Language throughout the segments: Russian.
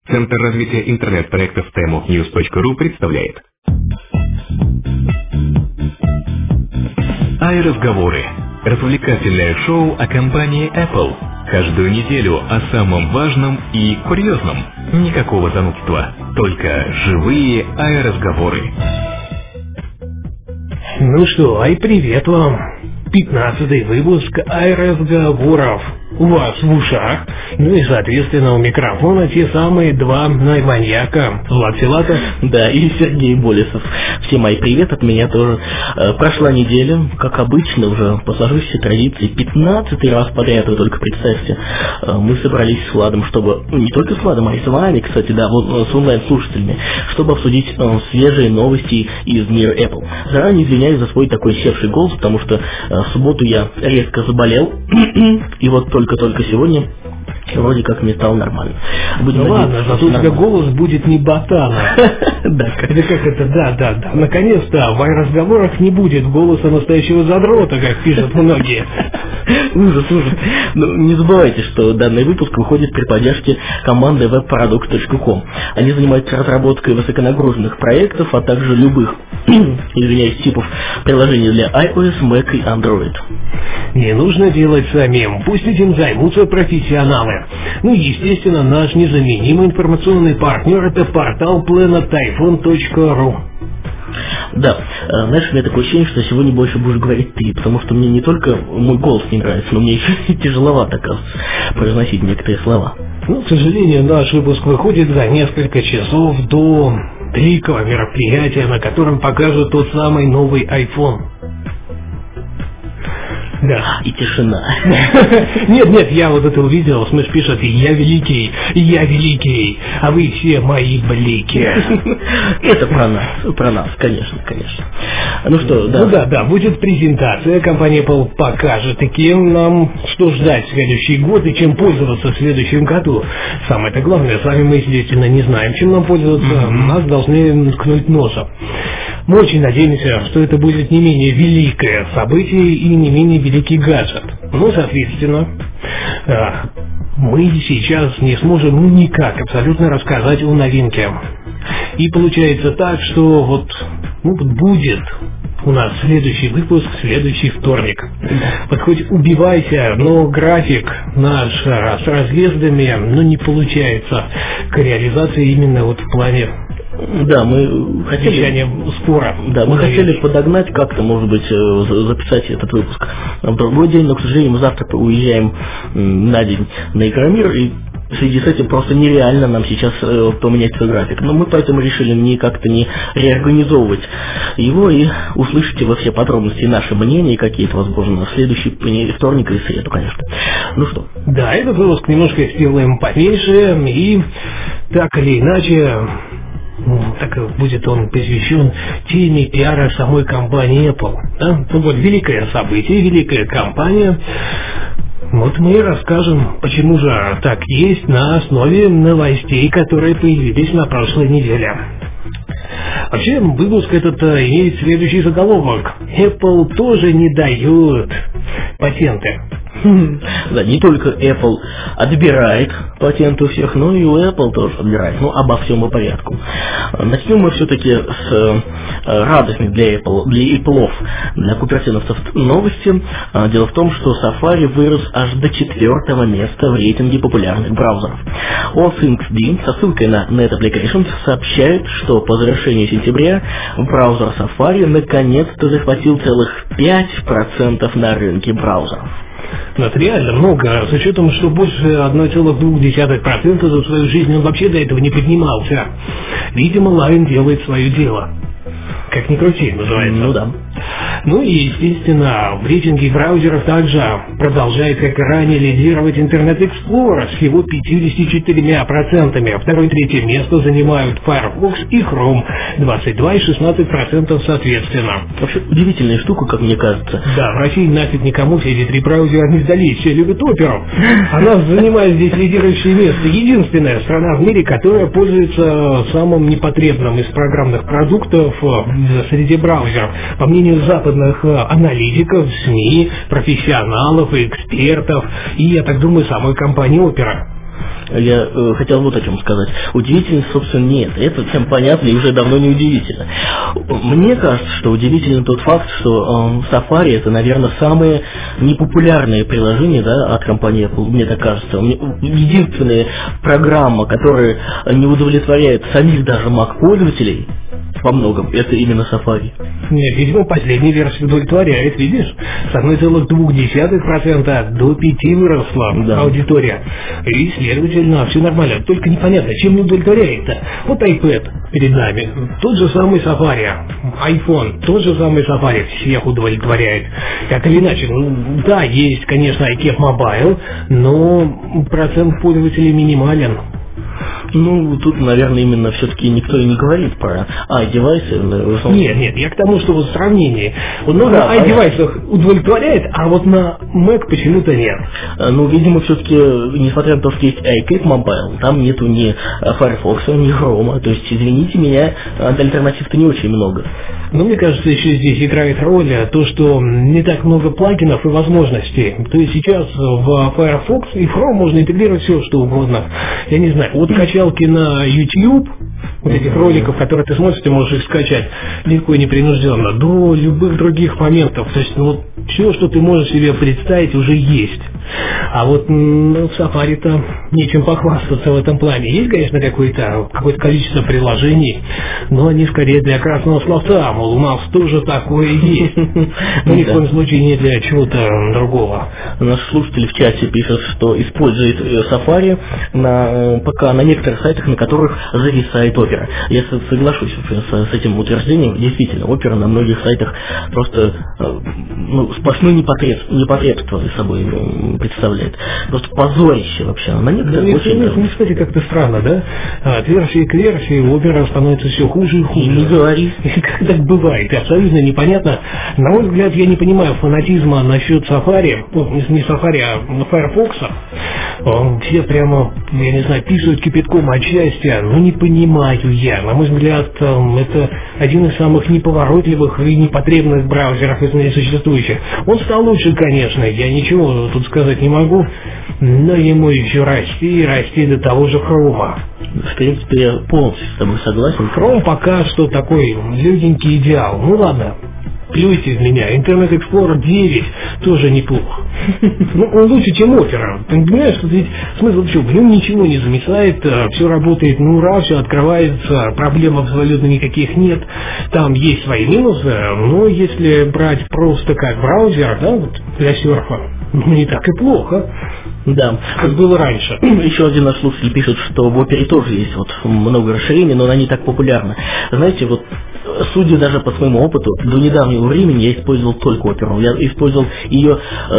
Центр развития интернет-проектов TimeOfNews.ru представляет iRazговоры. Развлекательное шоу о компании Apple. Каждую неделю о самом важном и курьезном. Никакого занудства, только живые iRazговоры. Ну что, привет вам. 15-й выпуск iRazговоров. У вас в ушах. Ну и, соответственно, у микрофона те самые два маньяка. Влад Филатов. Да, и Сергей Болесов. Всем мои привет от меня тоже. Прошла неделя, как обычно, уже по сложившейся традиции, 15-й раз подряд, вы только представьте, мы собрались с Владом, чтобы, не только с Владом, а и с вами, кстати, да, вот с онлайн-слушателями, чтобы обсудить свежие новости из мира Apple. Заранее извиняюсь за свой такой севший голос, потому что в субботу я резко заболел, и вот только сегодня вроде как мне стало нормально. Будем ладно, зато у тебя голос будет не ботана. Да, да. Наконец-то в iRazговорах не будет голоса настоящего задрота, как пишут многие. Ужас. Но не забывайте, что данный выпуск выходит при поддержке команды webproduct.com. Они занимаются разработкой высоконагруженных проектов, а также любых, типов приложений для iOS, Mac и Android. Не нужно делать самим, пусть этим займутся профессионалы. Ну, естественно, наш незаменимый информационный партнер — это портал planetiphone.ru. Да, знаешь, у меня такое ощущение, что сегодня больше будешь говорить ты, потому что мне не только мой голос не нравится, но мне еще и тяжеловато, оказывается, произносить некоторые слова. Ну, к сожалению, наш выпуск выходит за несколько часов до великого мероприятия, на котором покажут тот самый новый iPhone. Да. И тишина. Нет, я вот это увидел, Смеш пишет: я великий, а вы все мои блики. Это про нас, конечно. Ну что, да. Ну да, будет презентация, компания Apple покажет, и кем нам что ждать в следующий год, и чем пользоваться в следующем году. Самое-то главное, сами мы, естественно, не знаем, чем нам пользоваться, нас должны ткнуть носом. Мы очень надеемся, что это будет не менее великое событие и не менее великий гаджет. Ну, соответственно, мы сейчас не сможем никак абсолютно рассказать о новинке. И получается так, что вот будет у нас следующий выпуск, следующий вторник. Вот хоть убивайся, но график наш с разъездами, не получается к реализации именно вот в плане. Да, мы хотели скоро. Да, мы хотели подогнать как-то, может быть, записать этот выпуск в другой день, но, к сожалению, мы завтра уезжаем на день на Игромир, и в связи с этим просто нереально нам сейчас поменять свой график. Но мы поэтому решили как-то не реорганизовывать его, и услышите во все подробности наши мнения какие-то, возможно, в следующий вторник или среду, конечно. Ну что? Да, этот выпуск немножко сделаем поменьше, и так или иначе, так будет он посвящен теме пиара самой компании Apple. Да? Вот великое событие, великая компания. Вот мы и расскажем, почему же так есть на основе новостей, которые появились на прошлой неделе. Вообще, выпуск этот имеет следующий заголовок: Apple тоже не дает патенты. Да, не только Apple отбирает патенты у всех, но и у Apple тоже отбирает. Обо всем по порядку. Начнем мы все-таки с радостных для Apple, для купертиновцев новости. Дело в том, что Safari вырос аж до 4-го места в рейтинге популярных браузеров. OnThinkD со ссылкой на Net Applications сообщает, что по завершении сентября браузер Safari наконец-то захватил целых 5% на рынке браузеров. Это реально много, с учетом, что больше 1,2% за свою жизнь он вообще до этого не поднимался. Видимо, Lion делает свое дело. Как ни крути, называется. Ну да. Ну и, естественно, в рейтинге браузеров также продолжает, как и ранее, лидировать Internet Explorer с его 54%. Второе и третье место занимают Firefox и Chrome, 22 и 16% соответственно. Вообще удивительная штука, как мне кажется. Да, в России нафиг никому все эти три браузера не сдались, все любят Оперу. Она занимает здесь лидирующее место. Единственная страна в мире, которая пользуется самым непотребным из программных продуктов среди браузеров. По мнению западных аналитиков, СМИ, профессионалов и экспертов, и, я так думаю, самой компании Opera. я хотел вот о чем сказать. Удивительно, собственно, нет. Это всем понятно и уже давно не удивительно. Мне кажется, что удивителен тот факт, что Safari это, наверное, самое непопулярное приложение, да, от компании Apple, мне так кажется. Единственная программа, которая не удовлетворяет самих даже Mac-пользователей во многом, это именно Safari. Нет, видимо, последняя версия удовлетворяет, видишь? С 1,2% до 5% выросла аудитория. И, следовательно, все нормально. Только непонятно, чем не удовлетворяет-то? Вот iPad перед нами, тот же самый Safari, iPhone, тот же самый Safari всех удовлетворяет. Так или иначе, да, есть, конечно, iCap Mobile, но процент пользователей минимален. Ну, тут, наверное, именно все-таки никто и не говорит про iDevice. Нет, я к тому, что вот в сравнении. Вот на iDevice удовлетворяет, а вот на Mac почему-то нет. Ну, видимо, все-таки, несмотря на то, что есть iCap Mobile, там нету ни Firefox, ни Chrome. То есть, извините меня, альтернатив-то не очень много. Но мне кажется, еще здесь играет роль то, что не так много плагинов и возможностей. То есть сейчас в Firefox и в Chrome можно интегрировать все, что угодно. Я не знаю, от качалки на YouTube, вот этих роликов, которые ты смотришь, ты можешь их скачать легко и непринужденно, до любых других моментов. То есть вот все, что ты можешь себе представить, уже есть. А вот в Safari-то нечем похвастаться в этом плане. Есть, конечно, какое-то количество приложений, но они скорее для красного словца. Мол, у нас тоже такое есть. Но ни в коем случае не для чего-то другого. Наш слушатель в чате пишет, что использует Safari пока на некоторых сайтах, на которых зависает Opera. Я соглашусь с этим утверждением. Действительно, Opera на многих сайтах просто сплошное непотребство за собой представляет. Просто позорище вообще. На некоторых очень... Кстати, как-то странно, да? От версии к версии Opera становится все хуже и хуже. Не говори. Как так бывает? Абсолютно непонятно. На мой взгляд, я не понимаю фанатизма насчет Safari, не Safari, а Firefox. Все прямо, я не знаю, пишут кипятком от счастья. Но не понимаю я. На мой взгляд, это один из самых неповоротливых и непотребных браузеров из ныне существующих. Он стал лучше, конечно, я ничего тут сказать не могу, но ему еще расти и расти до того же Chrome. В принципе, я полностью с тобой согласен. Chrome пока что такой легенький идеал. Ну ладно, плюйте в меня. Internet Explorer 9 тоже неплохо. Ну, он лучше, чем Opera. Ты понимаешь, что ведь смысл в чем? В нем ничего не зависает, все работает на ура, все открывается, проблем абсолютно никаких нет. Там есть свои минусы, но если брать просто как браузер, да, вот для серфа, не так и плохо. Да, как было раньше. Еще один наш слушатель пишет, что в Opera тоже есть много расширений, но она не так популярна. Знаете, судя даже по своему опыту, до недавнего времени я использовал только Opera. Я использовал ее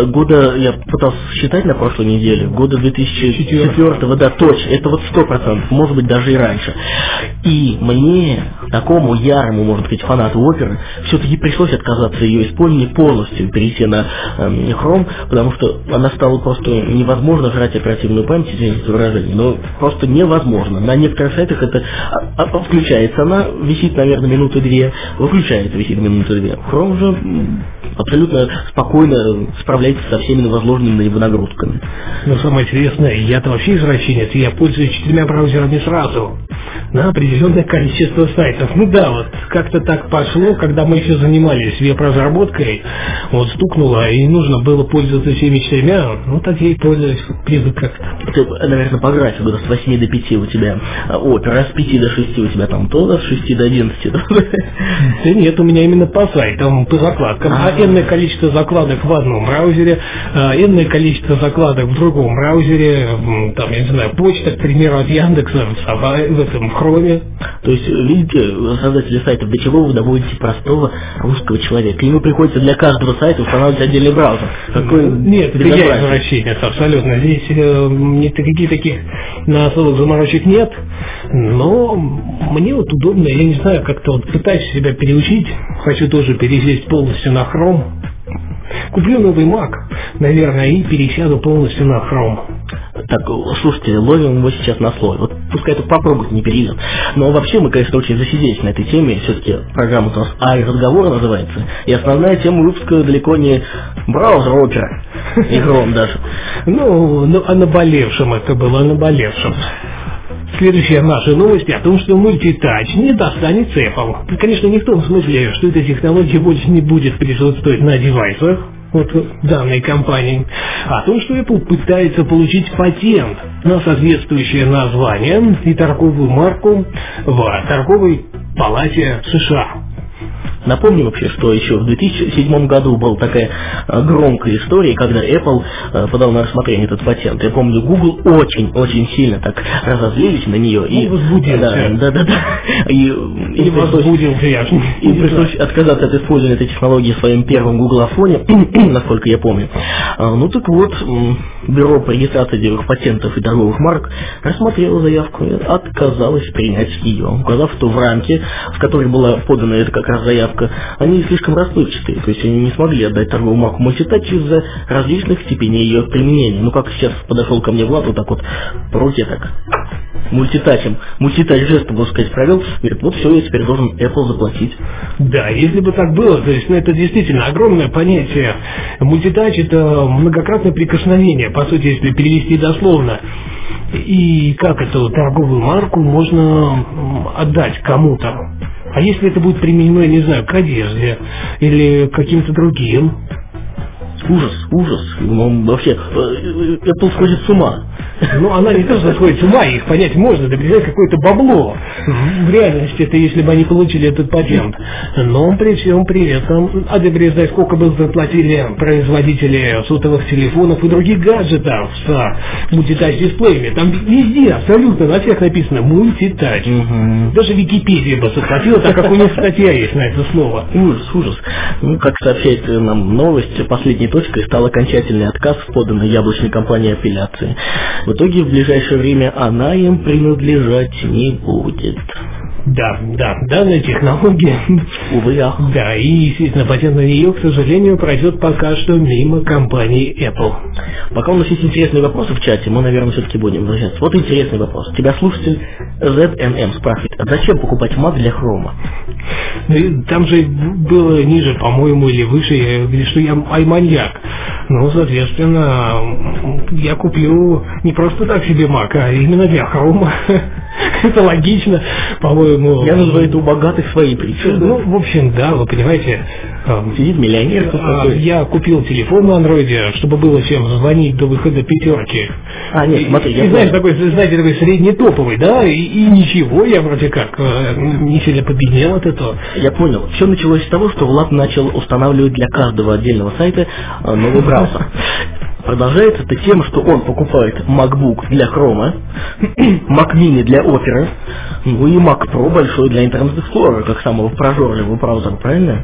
я пытался считать на прошлой неделе, года 2004, да, точно, это 100%, может быть, даже и раньше. И мне, такому ярому, можно сказать, фанату Opera, все-таки пришлось отказаться ее использования полностью, перейти на Chrome, потому что она стала просто невозможно жрать оперативную память, извините за выражение, но просто невозможно. На некоторых сайтах это включается, она висит, наверное, минуты-две, выключается, висит минуты-две. Chrome же абсолютно спокойно справляется со всеми возложенными на него нагрузками. Но самое интересное, я-то вообще извращенец, я пользуюсь 4 браузерами сразу, на определенное количество сайтов. Ну да, вот как-то так пошло, когда мы еще занимались веб-разработкой, стукнуло, и нужно было пользоваться всеми 4, так я и пользуюсь, привык как-то. Ты, наверное, по графику с 8 до 5 у тебя Opera, с 5 до 6 у тебя там то, с 6 до 11. Да нет, у меня именно по сайтам, по закладкам. Энное количество закладок в одном браузере, энное количество закладок в другом браузере, там, я не знаю, почта, к примеру, от Яндекса в этом Chrome. То есть, видите, создатели сайтов, до чего вы доводите простого русского человека? Ему приходится для каждого сайта устанавливать отдельный браузер. Нет, это я извращенец, абсолютно. Здесь никаких таких на особых заморочек нет, но мне удобно, я не знаю, как-то пытаюсь себя переучить, хочу тоже пересесть полностью на Chrome. Куплю новый Mac, наверное, и пересяду полностью на Chrome. Так, слушайте, ловим его сейчас на слове. Вот пускай это попробует, не перейдет. Но вообще мы, конечно, очень засиделись на этой теме. Все-таки программа у нас «Ай-разговор» называется. И основная тема выпуска далеко не браузер Opera, игром даже. Ну, о наболевшем это было, о наболевшем. Следующая наша новость о том, что мультитач не достанется Apple. Конечно, не в том смысле, что эта технология больше не будет присутствовать на девайсах вот данной компании, а о том, что Apple пытается получить патент на соответствующее название и торговую марку в торговой палате США. Напомню вообще, что еще в 2007 году была такая громкая история, когда Apple подал на рассмотрение этот патент. Я помню, Google очень сильно так разозлились на нее. И возбудился. Да. И пришлось отказаться от использования этой технологии в своем первом Гуглофоне, насколько я помню. Ну так вот, Бюро по регистрации деловых патентов и торговых марок рассмотрело заявку и отказалось принять ее, указав, что в рамке, в которой была подана эта как раз заявка, они слишком расплывчатые, то есть они не смогли отдать торговую марку мультитач из-за различных степеней ее применения. Ну, как сейчас подошел ко мне Влад, вот так вот по руке так мультитач жестом, можно сказать, провел, говорит, вот все, я теперь должен Apple заплатить. Да, если бы так было, то есть, это действительно огромное понятие. Мультитач — это многократное прикосновение, по сути, если перевести дословно. И как эту торговую марку можно отдать кому-то? А если это будет применено, я не знаю, к одежде или к каким-то другим? Ужас. Ну, вообще, Apple сходит с ума. Ну, она не то, что сходит с ума, их понять можно, да придет какое-то бабло. В реальности это если бы они получили этот патент. Но при всем при этом, а ты представь, сколько бы заплатили производители сотовых телефонов и других гаджетов с мультитач-дисплеями. Там везде, абсолютно, на всех написано мультитач. Даже Википедия бы заплатила, так как у них статья есть на это слово. Ужас. Ну, как сообщает нам новость, последней точкой стал окончательный отказ в поданной яблочной компании апелляции. В итоге в ближайшее время она им принадлежать не будет. Да, данная технология. Увы, ах. Да, и, естественно, патент на нее, к сожалению, пройдет пока что мимо компании Apple. Пока у нас есть интересные вопросы в чате, мы, наверное, все-таки будем возвращаться. Вот интересный вопрос. Тебя слушатель ZNM спрашивает, а зачем покупать Mac для Chrome? Там же было ниже, по-моему, или выше, говорит, что я айманьяк. Ну, соответственно, я куплю не просто так себе Mac, а именно для Chrome. Это логично, по-моему. Я называю это у богатых свои причины. Ну, в общем, да, вы понимаете. Сидит миллионер. Я купил телефон на андроиде, чтобы было чем звонить до выхода пятерки. Нет, смотри, я знаешь, такой среднетоповый, да, и ничего, я вроде как не сильно победнел от этого. Я понял. Все началось с того, что Влад начал устанавливать для каждого отдельного сайта новый браузер. Продолжается это тем, что он покупает MacBook для Chrome, Mac Mini для Opera, ну и Mac Pro большой для Internet Explorer, как самого прожорливого браузера, правильно?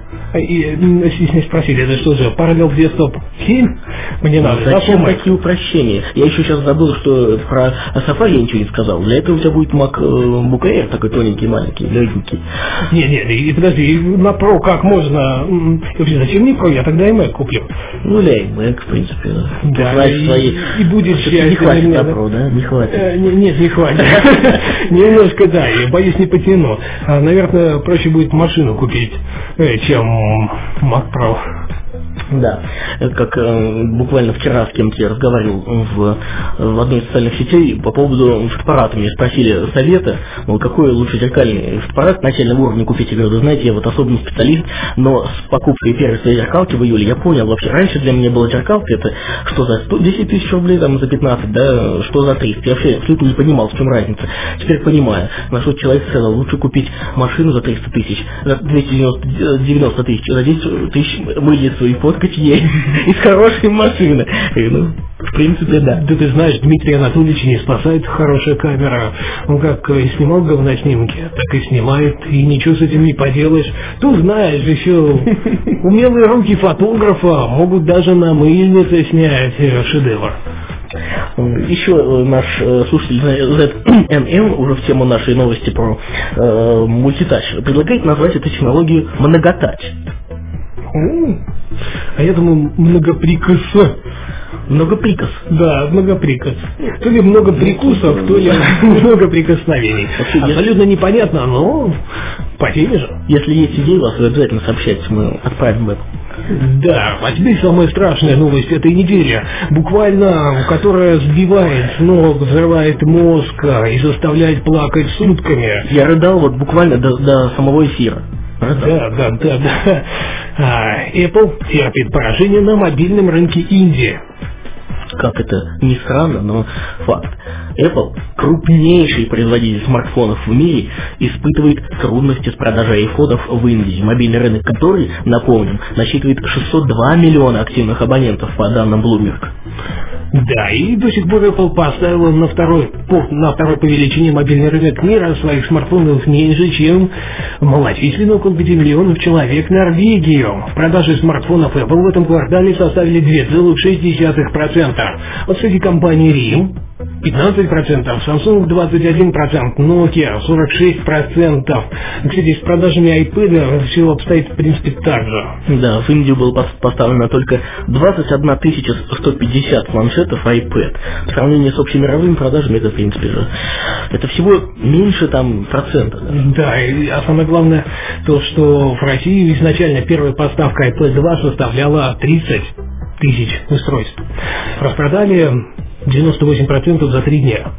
И спросили, это что же, Parallel Desktop 7? Мне надо. Зачем такие упрощения? Я еще сейчас забыл, что про Safari я ничего не сказал. Для этого у тебя будет MacBook Air, такой тоненький, маленький, легенький. Не, подожди, на Pro как можно? Вообще, зачем мне Pro? Я тогда и Mac куплю. Ну, для Mac, в принципе. Да, и будет счастье. Не хватит на Pro, да? Не хватит. Нет, не хватит. Немножко, да, я боюсь, не потяну. Наверное, проще будет машину купить, чем Mac Pro. Да, как буквально вчера с кем-то я разговаривал в одной из социальных сетей по поводу фотоаппарата. Меня спросили совета, мол, какой лучше зеркальный фотоаппарат начального уровня купить. Я говорю, знаете, я вот особенный специалист, но с покупкой первой своей зеркалки в июле я понял, вообще раньше для меня была зеркалка, это что за 10 тысяч рублей, там за 15, да, что за 300. Я вообще абсолютно не понимал, в чем разница. Теперь понимаю, на что человек сказал, лучше купить машину за 300 тысяч, за 290 тысяч, за 10 тысяч выльется и фоткать ей из хорошей машины. Ну, в принципе, да. Да ты знаешь, Дмитрий Анатольевич не спасает хорошая камера. Он как снимал говноснимки, так и снимает, и ничего с этим не поделаешь. Ты знаешь, еще умелые руки фотографа могут даже на мыльнице снять шедевр. Еще наш слушатель ZNM уже в тему нашей новости про мультитач предлагает назвать эту технологию многотач. А я думаю, многоприкос. Много приказ. Да, много приказ. То ли много прикусов, то ли много прикосновений. Абсолютно непонятно, но по теме же. Если есть идеи, вас обязательно сообщайте, мы отправим это. Да, а теперь самая страшная новость этой недели, буквально, которая сбивает с ног, взрывает мозг и заставляет плакать сутками. Я рыдал вот буквально до самого эфира. Да. Apple терпит поражение на мобильном рынке Индии. Как это ни странно, но факт. Apple, крупнейший производитель смартфонов в мире, испытывает трудности с продажей айфонов в Индии, мобильный рынок который, напомним, насчитывает 602 миллиона активных абонентов по данным Bloomberg. Да, и до сих пор Apple поставила на второй по величине мобильный рынок мира своих смартфонов меньше, чем малочисленно около 5 миллионов человек Норвегию. Продажи смартфонов Apple в этом квартале составили 2,6%. Вот среди компаний RIM 15%, Samsung 21%, Nokia 46%. Кстати, с продажами iPad все обстоит в принципе так же. Да, в Индию было поставлено только 21 150 планшетов iPad. В сравнении с общемировыми продажами это в принципе же. Это всего меньше там процента. Да, а самое главное то, что в России изначально первая поставка iPad 2 составляла 30 тысяч устройств. Распродали 98% за 3 дня.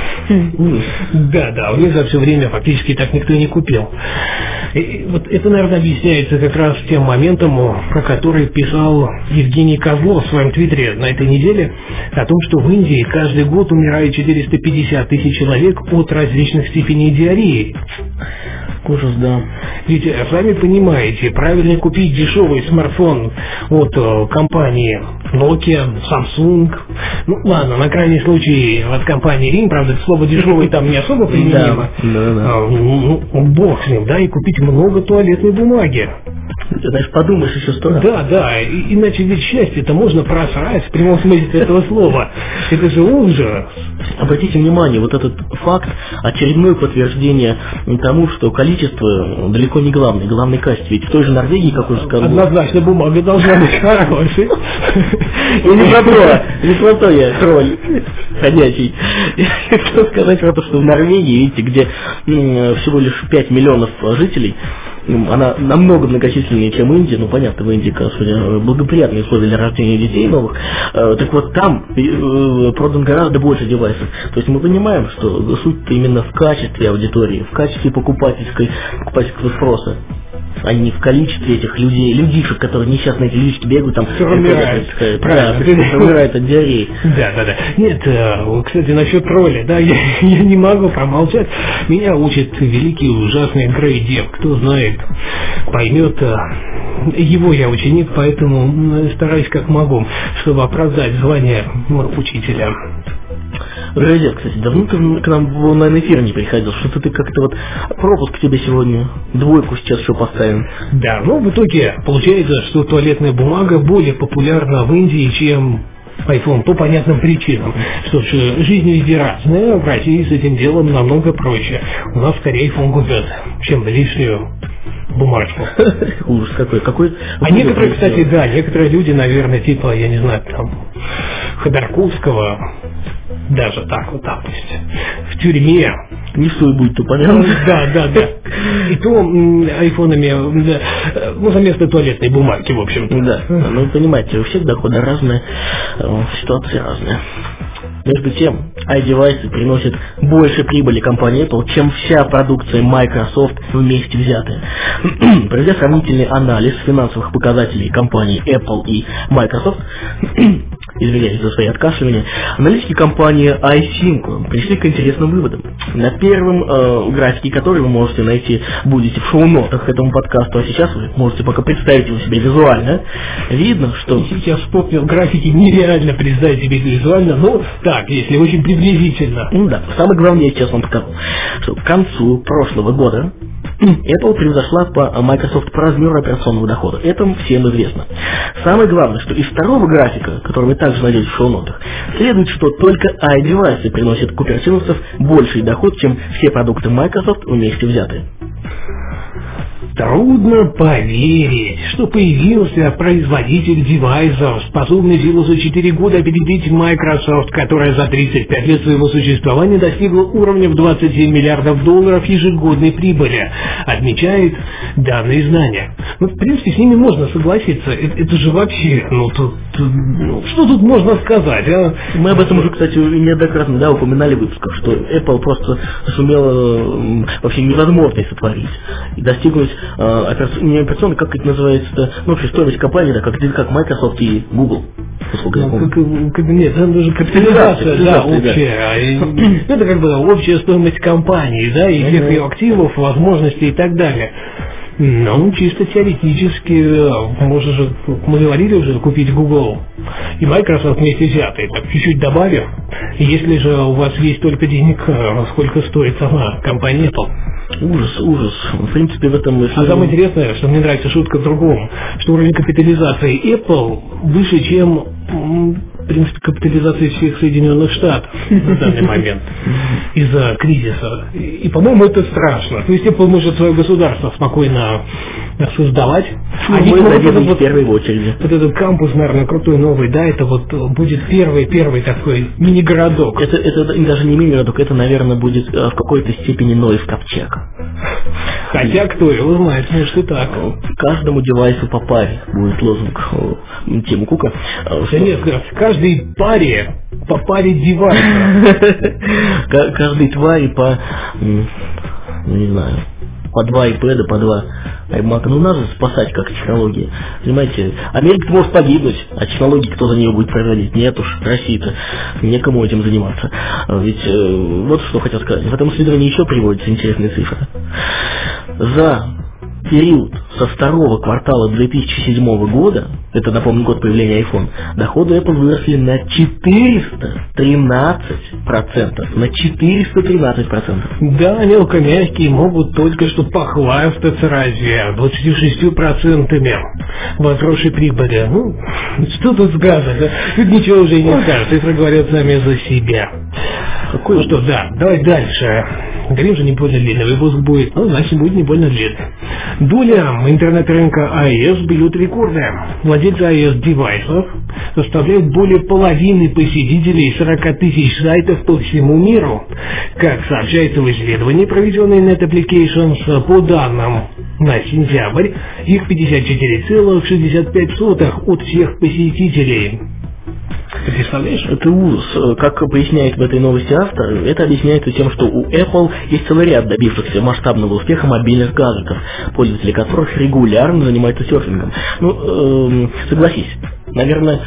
Да, у них за все время фактически так никто и не купил. И вот это, наверное, объясняется как раз тем моментом, про который писал Евгений Козлов в своем твиттере на этой неделе, о том, что в Индии каждый год умирает 450 тысяч человек от различных степеней диареи. Ужас, да. Ведь, сами понимаете, правильно купить дешевый смартфон от компании Nokia, Samsung, ну ладно, на крайний случай от компании RIM, правда, слово дешевый там не особо применимо. Да. Бог с ним, да, и купить много туалетной бумаги. Ты знаешь, подумаешь еще 100 раз. Да, иначе ведь счастье-то можно просрать в прямом смысле этого слова. Это же ужас. Обратите внимание, вот этот факт очередное подтверждение тому, что количество далеко не главное, главный качество. Ведь в той же Норвегии, как уже сказал... Однозначно бумага должна быть хорошей. И не про то я тролль ходячий. Я хотел сказать про то, что в Норвегии, видите, где всего лишь 5 миллионов жителей, она намного многочисленнее, чем Индия. Ну, понятно, в Индии, конечно, благоприятные условия для рождения детей новых. Так вот, там продан гораздо больше девайсов. То есть мы понимаем, что суть-то именно в качестве аудитории, в качестве покупательского спроса, а не в количестве этих людишек, которые несчастно эти людишки бегают, там умирают от диареи. Да. Нет, кстати, насчет тролля, да, я не могу промолчать. Меня учит великий ужасный Грей Деп. Кто знает, поймет. Его я ученик, поэтому стараюсь как могу, чтобы оправдать звание учителя. Грей, кстати, давно ты к нам в онлайн-эфир не приходил, что-то ты как-то вот пропуск тебе сегодня, 2 сейчас еще поставим. Да, но в итоге получается, что туалетная бумага более популярна в Индии, чем iPhone, по понятным причинам. Что ж, жизнь везде разная, в России с этим делом намного проще. У нас скорее iPhone купят, чем лишнюю бумажку. Ужас какой. А некоторые, кстати, да, некоторые люди, наверное, типа, я не знаю, там, Ходорковского, даже так вот, допустим, в тюрьме. Не стоит будет то понятно. Да. И то айфонами, ну, за место туалетной бумаги, в общем-то. Да, ну, понимаете, у всех доходы разные, ситуации разные. Между тем, iDevice приносит больше прибыли компании Apple, чем вся продукция Microsoft вместе взятая. Проведя сравнительный анализ финансовых показателей компаний Apple и Microsoft, извиняюсь за свои откашливания, аналитики компании iThink пришли к интересным выводам. На первом графике, который вы можете найти, будете в шоу-нотах к этому подкасту, а сейчас вы можете пока представить его себе визуально, видно, что... Сейчас вспомнил, графики нереально представить себе визуально, но так, если очень приблизительно. Да, самое главное, я сейчас вам покажу, что к концу прошлого года Apple превзошла по Microsoft по размеру операционного дохода. Это всем известно. Самое главное, что из второго графика, который вы также найдете в шоу-нотах, следует, что только iDevice приносит купертиновцев больший доход, чем все продукты Microsoft вместе взятые. Трудно поверить, что появился производитель девайсов, способный всего за 4 года опередить Microsoft, которая за 35 лет своего существования достигла уровня в $27 миллиардов ежегодной прибыли, отмечает данные знания. Ну, в принципе, с ними можно согласиться. Это же вообще, что тут можно сказать, а? Мы об этом уже, кстати, неоднократно упоминали в выпусках, что Apple просто сумела вообще невозможное сотворить и достигнуть не операционной, как это называется, вообще стоимость компании, да, как Microsoft и Google. Нет, это даже капитализация, общая. Это как бы общая стоимость компании, да, и всех ее активов, возможностей и так далее. Ну, чисто теоретически, можно же, мы говорили уже, купить Google и Microsoft вместе взятые, так чуть-чуть добавив. Если же у вас есть только денег, сколько стоит сама компания Apple? Ужас. В принципе, в этом... А самое интересное, что мне нравится шутка в другом, что уровень капитализации Apple выше, чем, в принципе, капитализация всех Соединенных Штатов в данный момент из-за кризиса. И, по-моему, это страшно. То есть Apple может свое государство спокойно создавать. Они в первой очереди. Вот этот кампус, наверное, крутой новый, да, это вот будет первый такой мини-городок. Это даже не мини-городок, это, наверное, будет в какой-то степени Ноев ковчег. Хотя кто его знает, может и так. Каждому девайсу по паре будет лозунг Тима Кука. Нет, каждой паре по паре девайсов. Каждой твари по, не знаю, по 2 iPad, по 2 iMac. Ну, надо спасать как технологии. Понимаете, Америка может погибнуть, а технологии кто за нее будет производить? Нет уж, России-то некому этим заниматься. Ведь вот что хотел сказать. В этом исследовании еще приводятся интересные цифры. За период со второго квартала 2007 года, это, напомню, год появления iPhone, доходы Apple выросли на 413%. На 413%. Да, мелкомягкие могут только что похвастаться разве 26% возросшей прибыли. Ну, что тут сказать, да? Тут ничего уже не скажешь, цифры говорят сами за себя. Ну что, да, давай дальше. Говорим же, не больно длинный выпуск будет, значит будет не больно длинный. Доля интернет-рынка iOS бьет рекорды. Владельцы iOS-девайсов составляют более половины посетителей 40 тысяч сайтов по всему миру. Как сообщается в исследовании, проведенной Net Applications, по данным на сентябрь, их 54,65 от всех посетителей. Ты представляешь? Это ужас. Как поясняет в этой новости автор, это объясняется тем, что у Apple есть целый ряд добившихся масштабного успеха мобильных гаджетов, пользователи которых регулярно занимаются серфингом. Согласись, наверное,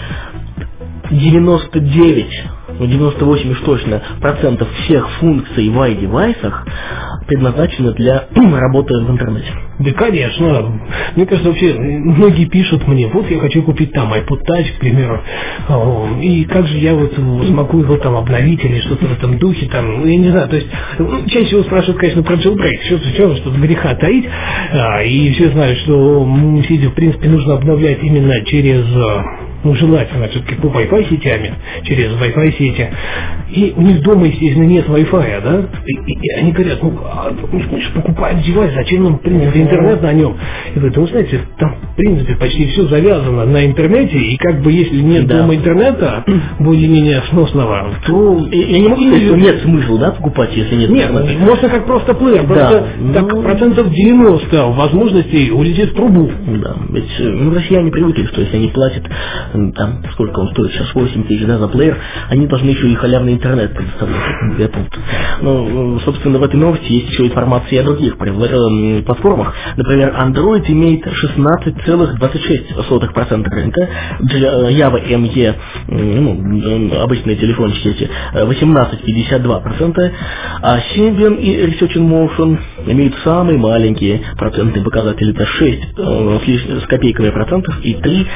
98 уж точно процентов всех функций в iDevice'ах предназначены для работы в интернете. Да, конечно. Мне кажется, вообще, многие пишут мне, вот я хочу купить там iPod Touch, к примеру, и как же я вот смогу его там обновить или что-то в этом духе, там, я не знаю, то есть, чаще всего спрашивают, конечно, про jailbreak, что греха таить, и все знают, что сети, в принципе, нужно обновлять именно через... желательно все-таки по Wi-Fi сетями, через Wi-Fi сети. И у них дома, естественно, нет Wi-Fi, да? И они говорят, мы же покупаем девайс, зачем нам, в принципе, интернет на нем? И говорят, знаете, там, в принципе, почти все завязано на интернете, и как бы, если нет дома интернета, более-менее сносного, то... Я не могу сказать, что нет смысла, да, покупать, если нет интернета? Нет, можно как просто плеер, просто так 90% возможностей улетит в трубу. Да, ведь россияне привыкли, что если они платят там, сколько он стоит сейчас, 8 тысяч, да, за плеер, они должны еще и халявный интернет предоставлять. Собственно, в этой новости есть еще информация и о других платформах. Например, Android имеет 16,26% рынка, Java ME, обычные телефончики эти, 18,52%, а Symbian и Research in Motion имеют самые маленькие процентные показатели, это 6 с копейками процентов и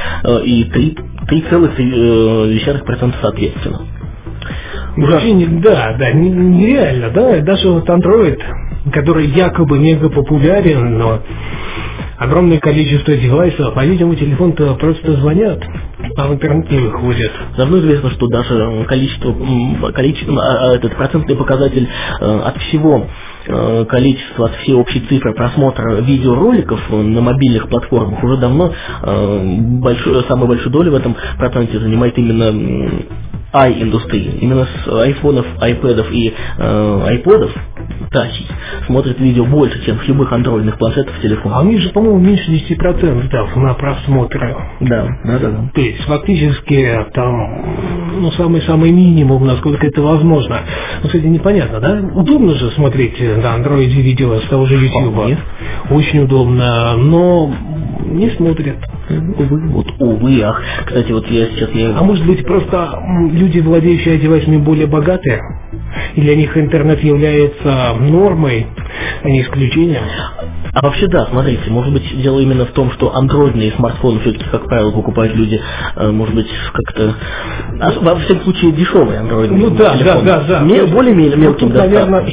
3,3% соответственно. Вообще нереально, да, даже вот Android, который якобы мега популярен, но огромное количество девайсов, по-видимому, телефон-то просто звонят. А в интернет не выходит. Давно известно, что даже этот процентный показатель от всего количества, от всей общей цифры просмотра видеороликов на мобильных платформах уже давно самую большую долю в этом проценте занимает именно i-индустрия. Именно с айфонов, айпэдов и айподов Touch смотрит видео больше, чем с любых андроидных планшетов, телефонов. А у них же, по-моему, меньше 10% на просмотры. Да. То есть фактически там, самый минимум, насколько это возможно. Ну, кстати, непонятно, да? Удобно же смотреть на андроиде видео с того же YouTube. Очень удобно, но не смотрят. Увы, ах. Кстати, вот я сейчас... А может быть, просто люди, владеющие девайсами, более богатые? И для них интернет является нормой, а не исключением? А вообще да, смотрите, может быть, дело именно в том, что андроидные смартфоны все-таки, как правило, покупают люди, может быть, как-то... во всяком случае, дешевые андроидные телефоны. Да. Более мелким, да. Наверное,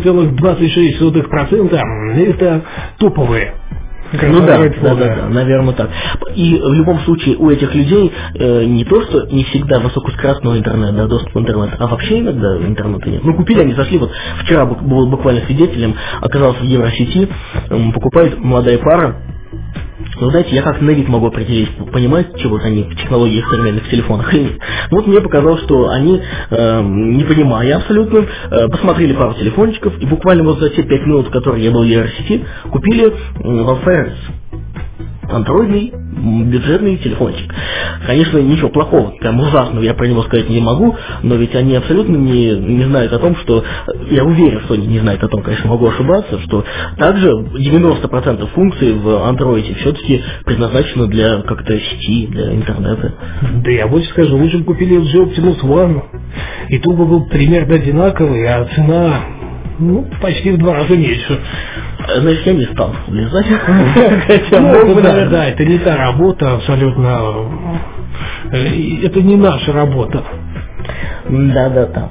16,26% это топовые. Да, наверное, так. И в любом случае у этих людей не то, что не всегда высокоскоростной интернет, доступ в интернет, а вообще иногда интернета нет. Купили они, зашли, вот вчера был буквально свидетелем, оказался в Евросети, покупает молодая пара. Но знаете, я как на вид могу определить, понимают, что вот они в технологиях современных телефонах или нет. Вот мне показалось, что они, не понимая абсолютно, посмотрели пару телефончиков и буквально вот за те 5 минут, которые я был в Евросети, купили Wildfire андроидный бюджетный телефончик. Конечно, ничего плохого, прям ужасного я про него сказать не могу, но ведь они абсолютно не знают о том, что... Я уверен, что они не знают о том, конечно, могу ошибаться, что также 90% функций в андроиде все-таки предназначены для как-то сети, для интернета. Да я больше скажу, лучше бы купили LG Optimus One, и тут был примерно одинаковый, а цена... почти в 2 раза меньше. Значит, я не стал влезать. Да, это не та работа абсолютно. Это не наша работа. Да.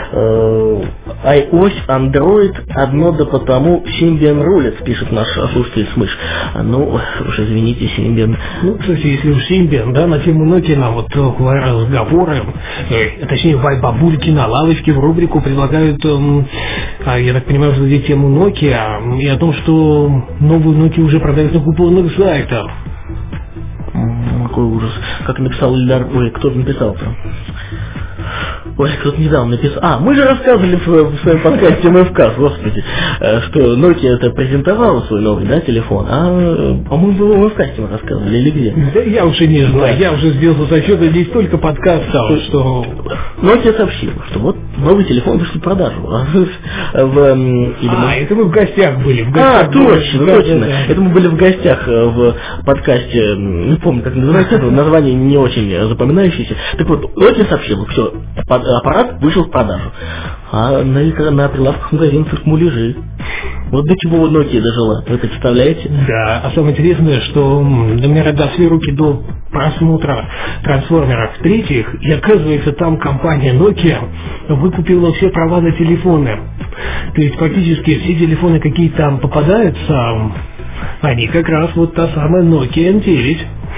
iOS, Android, одно да потому Symbian рулит, пишет наш слушатель Смыш. Уж извините, Symbian. Кстати, если уж Symbian, да, на тему Nokia, вот разговоры, точнее, бабульки на лавочке в рубрику предлагают, я так понимаю, что здесь тему Nokia и о том, что новую Nokia уже продают на купонных сайтах. Какой ужас. Как написал Ильдар, кто-то написал-то? Кто-то недавно написал. Мы же рассказывали в своем подкасте МФК, господи, что Nokia это презентовала свой новый, телефон, по-моему, в МФК мы рассказывали, или где? Да я уже не знаю, я уже сделал зачет, здесь только подкастов, что... Nokia сообщила, что вот новый телефон вышел в продажу. Это мы в гостях были. Точно. Это мы были в гостях в подкасте, не помню, как называется, название не очень запоминающееся. Так вот, Nokia сообщила, что аппарат вышел в продажу, а на прилавках магазинов муляжи. Вот до чего Nokia дожила, вы представляете? Да, а самое интересное, что до меня дошли руки до просмотра трансформеров третьих, и оказывается, там компания Nokia выкупила все права на телефоны. То есть фактически все телефоны, какие там попадаются, они как раз вот та самая Nokia N9.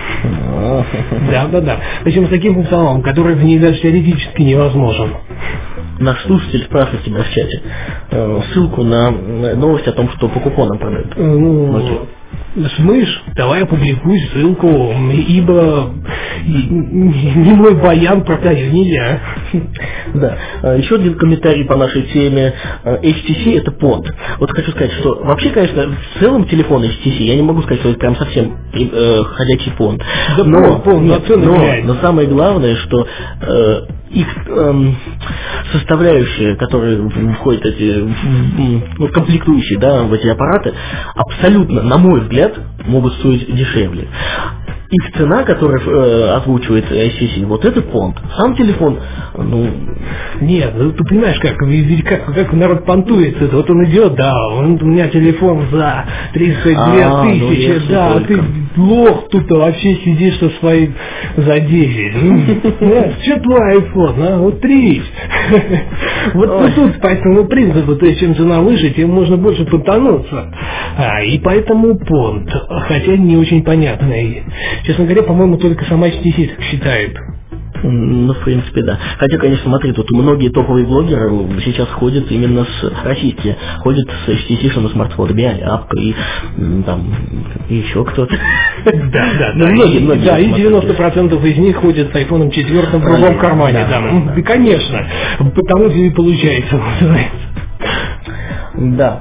Да. Причем с таким функционалом, который в ней даже теоретически невозможен. Наш слушатель спрашивает тебя в чате ссылку на новость о том, что по купонам продают. Смыш, давай опубликуй ссылку, ибо не мой баян продаю не я. Да. Еще один комментарий по нашей теме. HTC это понт. Вот хочу сказать, что вообще, конечно, в целом телефон HTC, я не могу сказать, что это прям совсем ходячий понт. Да, но самое главное, что их составляющие, которые входят комплектующие, в эти аппараты, абсолютно, на мой взгляд, могут стоить дешевле. Их цена, которую озвучивает HTC, вот этот понт. Сам телефон, Нет, ты понимаешь, как народ понтуется. Вот он идет, у меня телефон за 32 тысячи, а ты лох тут вообще сидишь со своим за 10. Что твой iPhone, вот 3. Вот тут по этому принципу, то есть чем цена выше, тем можно больше понтануться. И поэтому понт, хотя не очень понятный. Честно говоря, по-моему, только сама HTC так считает. Ну, в принципе, да. Хотя, конечно, смотри, тут многие топовые блогеры сейчас ходят именно российские, ходят с HTC-шными смартфонами, Аляпка и там еще кто-то. Да, многие. Да, и 90% из них ходят с iPhone 4 в другом кармане. Да, конечно, потому что и получается. Да.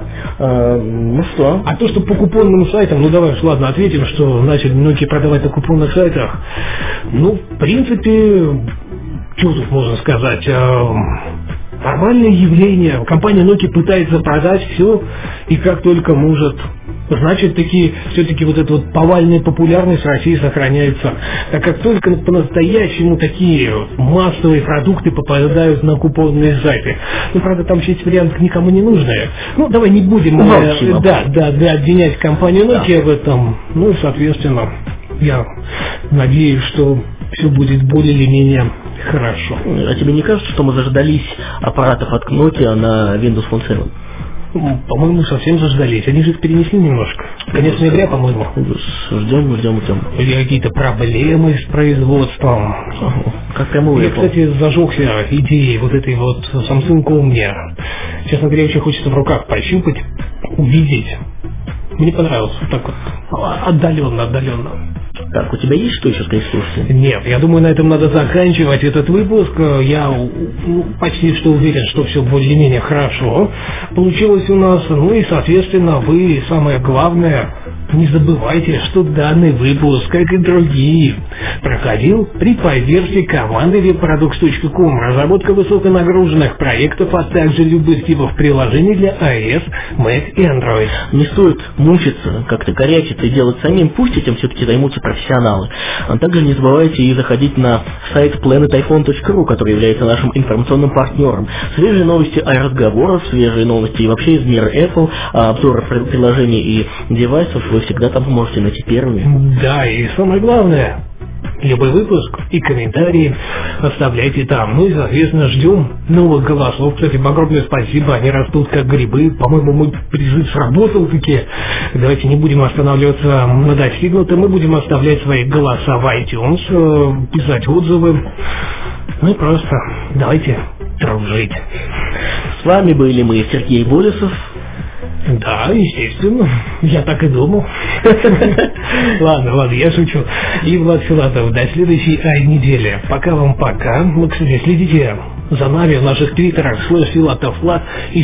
Ну что? А то, что по купонным сайтам, ну давай уж ладно, ответим, что начали многие продавать на купонных сайтах. Ну, в принципе, что тут можно сказать? Нормальное явление. Компания Nokia пытается продать все, и как только может. Значит, все-таки вот эта вот повальная популярность в России сохраняется. Так как только по-настоящему такие массовые продукты попадают на купонные сайты. Ну, правда, там есть варианты никому не нужные. Ну, давай не будем обвинять компанию Nokia в этом. Ну, соответственно, я надеюсь, что все будет более или менее хорошо. А тебе не кажется, что мы заждались аппаратов от Nokia на Windows Phone 7? По-моему, совсем заждались. Они же их перенесли немножко. Конец ноября, по-моему. Ждем. Или какие-то проблемы с производством. Как прямо я, кстати, зажегся идеей вот этой вот Samsung Omnia. Честно говоря, очень хочется в руках пощупать, увидеть. Мне понравилось. Вот так вот. Отдаленно. Так, у тебя есть что еще сказать слушателям? Нет, я думаю, на этом надо заканчивать этот выпуск. Я почти что уверен, что все более-менее хорошо получилось у нас. Ну и, соответственно, вы, самое главное, не забывайте, что данный выпуск, как и другие, проходил при поддержке команды webproducts.com. Разработка высоконагруженных проектов, а также любых типов приложений для iOS, Mac и Android. Не стоит мучиться, как-то корячиться и делать самим, пусть этим все-таки займутся профессионалы. А также не забывайте и заходить на сайт planetiphone.ru, который является нашим информационным партнером. Свежие новости iRazговоров, свежие новости и вообще из мира Apple, обзоры приложений и девайсов вы всегда там можете найти первыми. Да, и самое главное, любой выпуск и комментарии оставляйте там. Ну и, соответственно, ждем новых голосов. Кстати, огромное спасибо, они растут как грибы. По-моему, мой призыв сработал таки. Давайте не будем останавливаться на достигнутом. Мы будем оставлять свои голоса в iTunes, писать отзывы. Ну и просто давайте дружить. С вами были мы, Сергей Болесов. Да, естественно. Я так и думал. Ладно, я шучу. И Влад Филатов. До следующей недели. Пока вам пока. Ну, кстати, следите за нами в наших твиттерах /FilatovVlad и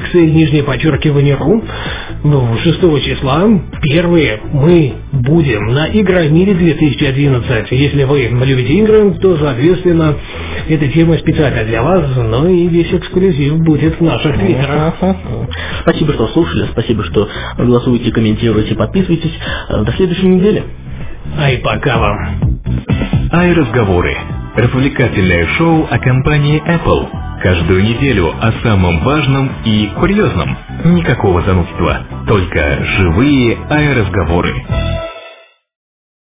/XL__ру. Ну, 6 числа первые мы будем на Игромире 2011. Если вы любите игры, то, соответственно, эта тема специально для вас, но и весь эксклюзив будет в наших твиттерах. Спасибо, что слушали, спасибо, что голосуете, комментируете, подписывайтесь. До следующей недели. И пока вам. iRazговоры. Развлекательное шоу о компании Apple. Каждую неделю о самом важном и курьезном. Никакого занудства, только живые iRazговоры.